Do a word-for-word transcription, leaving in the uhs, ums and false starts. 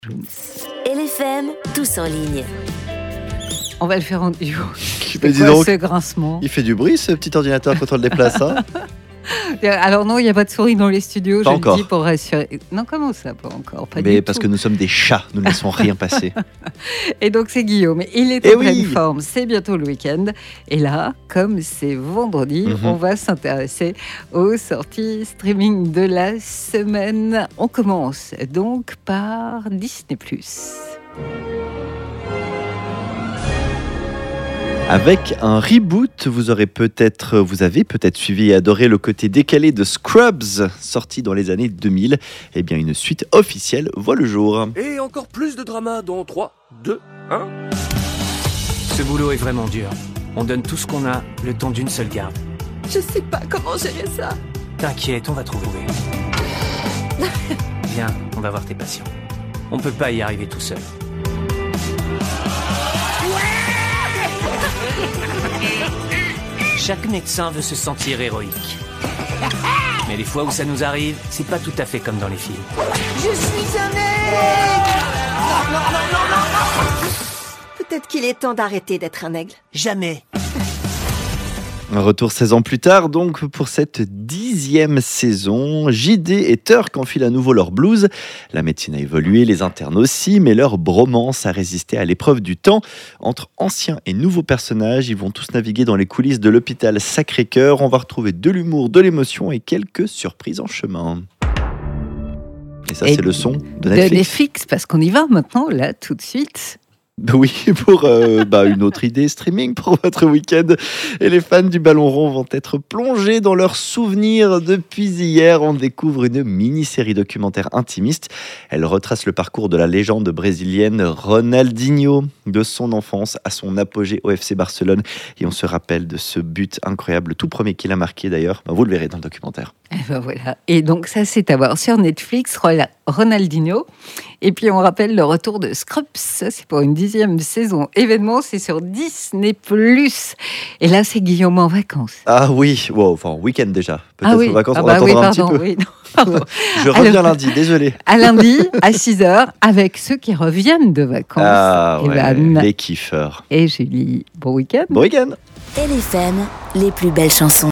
L F M, tous en ligne. On va le faire en duo. Mais dis Quoi, donc, ce grincement. il fait du bruit ce petit ordinateur quand on le déplace. Hein. Alors non, il n'y a pas de souris dans les studios, Pas je encore. le dis pour rassurer. Non, comment ça, pas encore pas Mais du parce tout. que nous sommes des chats, nous ne laissons rien passer. Et donc c'est Guillaume, il est Eh en oui. pleine forme, c'est bientôt le week-end. Et là, comme c'est vendredi, Mhm. on va s'intéresser aux sorties streaming de la semaine. On commence donc par Disney plus. Avec un reboot, vous aurez peut-être, vous avez peut-être suivi et adoré le côté décalé de Scrubs, sorti dans les années deux mille. Eh bien, une suite officielle voit le jour. Et encore plus de drama dans trois, deux, un. Ce boulot est vraiment dur. On donne tout ce qu'on a, le temps d'une seule garde. Je sais pas comment gérer ça. T'inquiète, on va trouver. Viens, on va voir tes patients. On peut pas y arriver tout seul. Chaque médecin veut se sentir héroïque. Mais les fois où ça nous arrive, c'est pas tout à fait comme dans les films. Je suis un aigle. Non, non, non, non, non, non. Peut-être qu'il est temps d'arrêter d'être un aigle. Jamais. Un retour seize ans plus tard, donc, pour cette dixième saison. J D et Turk enfilent à nouveau leur blues. La médecine a évolué, les internes aussi, mais leur bromance a résisté à l'épreuve du temps. Entre anciens et nouveaux personnages, ils vont tous naviguer dans les coulisses de l'hôpital Sacré-Cœur. On va retrouver de l'humour, de l'émotion et quelques surprises en chemin. Et ça, Et c'est le son de De Netflix. Netflix, parce qu'on y va maintenant, là, tout de suite. Oui, pour euh, bah, une autre idée streaming pour votre week-end. Et les fans du ballon rond vont être plongés dans leurs souvenirs. Depuis hier, on découvre une mini-série documentaire intimiste. Elle retrace le parcours de la légende brésilienne Ronaldinho, de son enfance à son apogée au F C Barcelone. Et on se rappelle de ce but incroyable, le tout premier qu'il a marqué d'ailleurs. Bah, vous le verrez dans le documentaire. Et ben voilà. Et donc ça, c'est à voir sur Netflix, Rola- Ronaldinho. Et puis on rappelle le retour de Scrubs. Ça, c'est pour une dixième saison. Événement, c'est sur Disney plus. Et là, c'est Guillaume en vacances. Ah oui, wow, enfin week-end déjà. Peut-être ah oui, aux vacances, ah on bah attendra oui, un petit pardon, peu. oui, non, pardon. Je reviens Alors- lundi, désolé. À lundi, à six heures, avec ceux qui reviennent de vacances. Ah ouais, Evan les kiffeurs. et Julie. Bon week-end. Bon week-end. L F M, les plus belles chansons.